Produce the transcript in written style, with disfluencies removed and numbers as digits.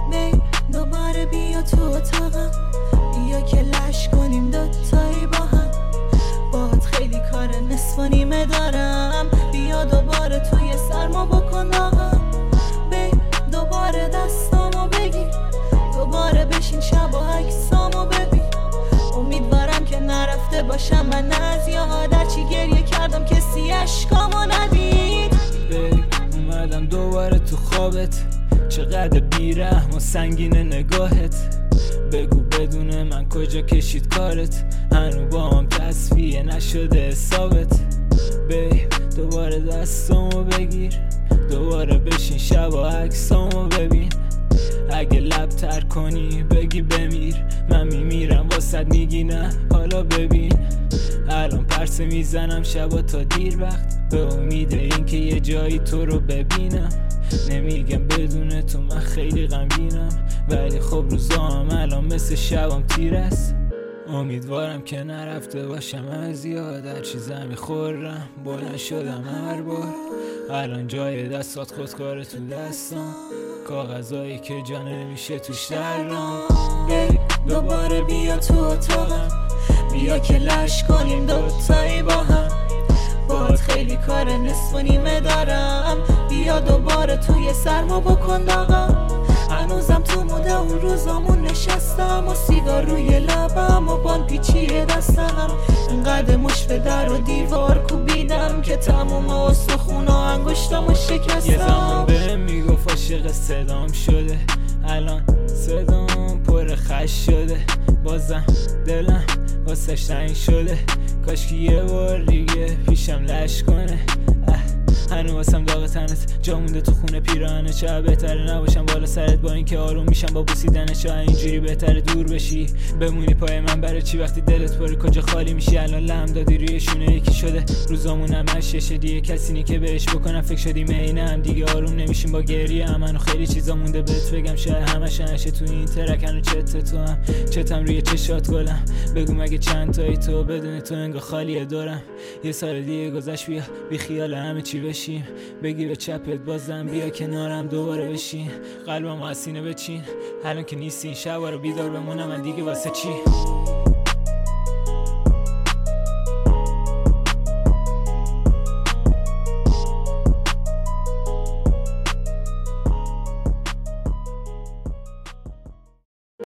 دوباره بیا تو اتاقم، بیا که لش کنیم دوتایی با هم. باهات خیلی کار نصف و نیمه دارم، بیا دوباره توی سرما بکن داغم. دوباره دستامو بگیر، دوباره بشین شب و عکسامو ببین. امیدوارم که نرفته باشم من از یاد، هرچی گریه کردم کسی اشکامو ندید. اومدم دوباره تو خوابت، چقدر بیرحم و سنگین نگاهت. بگو بدون من کجا کشید کارت، هنو با هم تصفیه نشده حسابت. دوباره دستامو بگیر، دوباره بشین شب و عکسامو ببین. اگه لب تر کنی بگی بمیر، من میمیرم واسد میگی نه حالا ببین. الان پرسه میزنم شبا تا دیر وقت، به امید این که یه جایی تو رو ببینم. نمیگم بدون تو من خیلی غمگینم، ولی خب روزام الان مثل شبام تیر است. امیدوارم که نرفته باشم از یاد، هر چیزم میخورم بلند شدم هر بار. الان جای دستات خودکاره تو دستم، کاغذایی که جا نمیشه توش درم. دوباره بیا تو اتاقم، بیا که لش کنیم دوتایی با هم. باهات خیلی کار نصف و نیمه دارم، بیا دوباره توی سرما بکن داغم. هنوزم تو موده اون روزامون نشستم و سیگار روی لبم و بال پیچیه دستم. انقدر مش به در و دیوار کوبیدم که تموم استخون و انگشتامو شکستم. یه زمان بهم میگفت عاشق صدام شده، الان صدام پر خش شده. بازم دلم واسش تنگ شده، کاش که یه بار دیگه پیشم لش کنه. هنو واسم داغ تنت جا مونده تو خونه پیراهنت. شاید بهتره نباشم بالا سرت با اینکه آروم میشم با بوسیدنت. شاید اینجوری بهتره دور بشی، بمونی پای من برای چی وقتی دلت پره کجا خالی میشی. الان لم دادی روی شونه یکی شده، روزامون همش دیگه کسی نی که بهش بکنم فکر شدیم عین هم دیگه. آروم نمیشیم با گریه همنو خیلی چیزا مونده بهت بگم، شاید همش نشه تو این ترک. هنو چت تو هم چتم روی چشات گلم، بگو مگه چند تایی تو بدون تو انگار خالیه دورم. یه سال دیگه گذشت بیا بی خیال همه چی بشیم، بگی به چپت بازم بیا کنارم دوباره بشین. قلبم و سینه بچین، الان که نیستی شب رو بیدار بمونم من دیگه واسه چی.